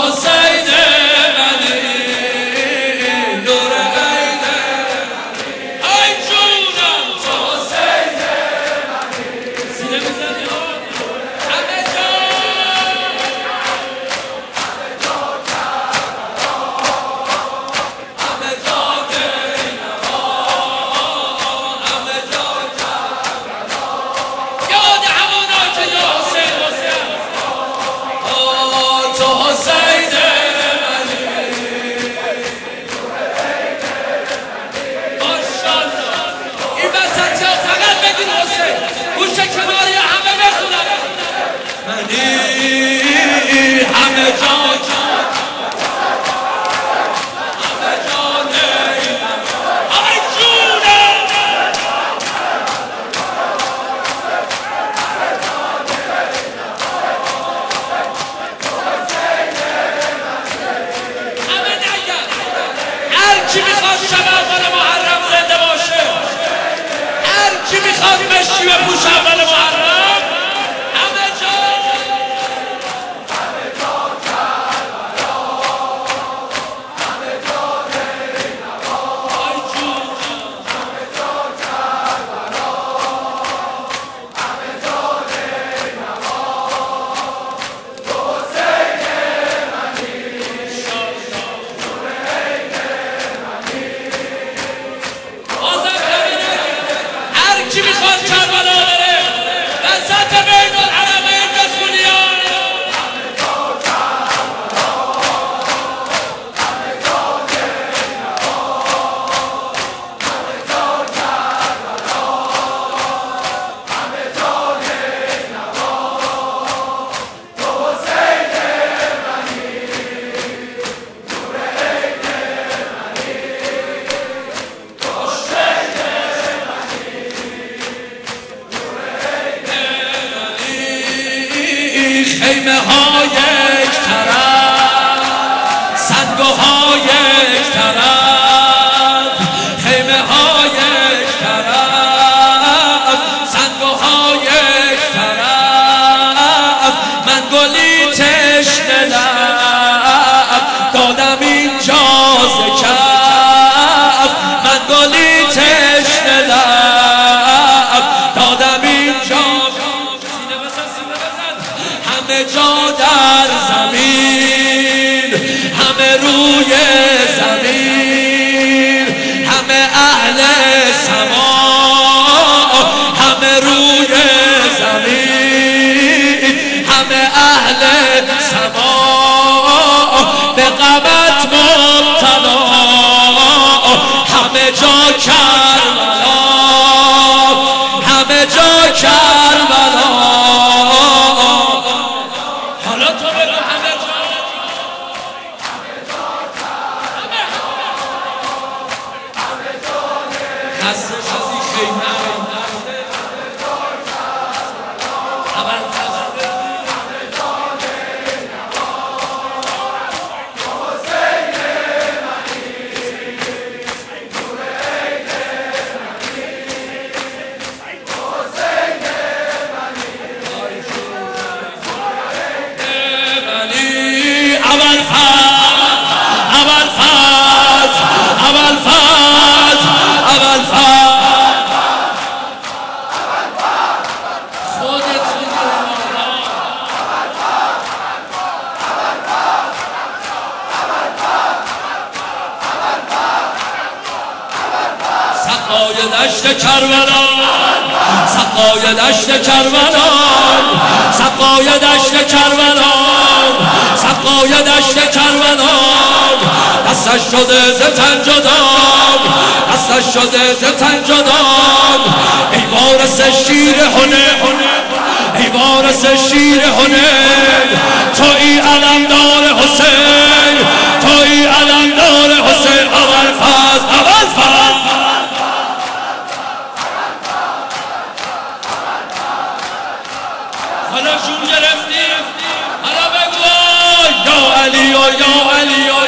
حسین منی نور عین ای جونم تو حسین منی سینه بزنی همه جا همه جا هر کی میخواد شب اول محرم زنده باشه، هر کی میخواد مشکی بپوشه اول محرم، همه جا کی میخواد کربلا بره وسط بین الحرمین بخونی خیمه ها یک طرف، سنگ ها یک طرف، خیمه ها یک طرف، سنگ ها یک طرف، من گلی تشنه لب دادم اینجا ز کف، من گلی تشنه لب دادم اینجا، همه جا در زمین، همه روی زمین، همه اهل سما، همه روی زمین، همه اهل سما به غمت مبتلا، همه جا کربلا، همه جا کربلا. سقای دشت کربلا، سقای دشت کربلا، سقای دشت کربلا، سقای دشت کربلا، دستش شده ز تن جدا، دستش شده ز تن جدا، ای وارث شیر حنین، ای وارث شیر حنین، تویی علمدار حسین، تویی علمدار حسین، اول فاز، اول فاز. حالا جون گرفتی، حالا بگو یا علی یا علی